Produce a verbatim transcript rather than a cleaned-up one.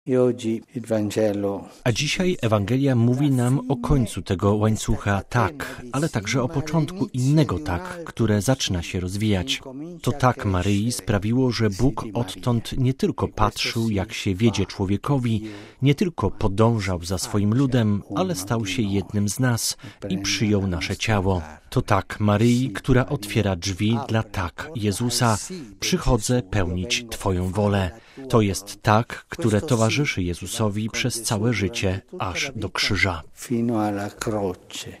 A dzisiaj Ewangelia mówi nam o końcu tego łańcucha tak, ale także o początku innego tak, które zaczyna się rozwijać. To tak Maryi sprawiło, że Bóg odtąd nie tylko patrzył, jak się wiedzie człowiekowi, nie tylko podążał za swoim ludem, ale stał się jednym z nas i przyjął nasze ciało. To tak Maryi, która otwiera drzwi dla tak Jezusa. Przychodzę pełnić Twoją wolę. To jest tak, które towarzyszy Jezusowi przez całe życie, aż do krzyża.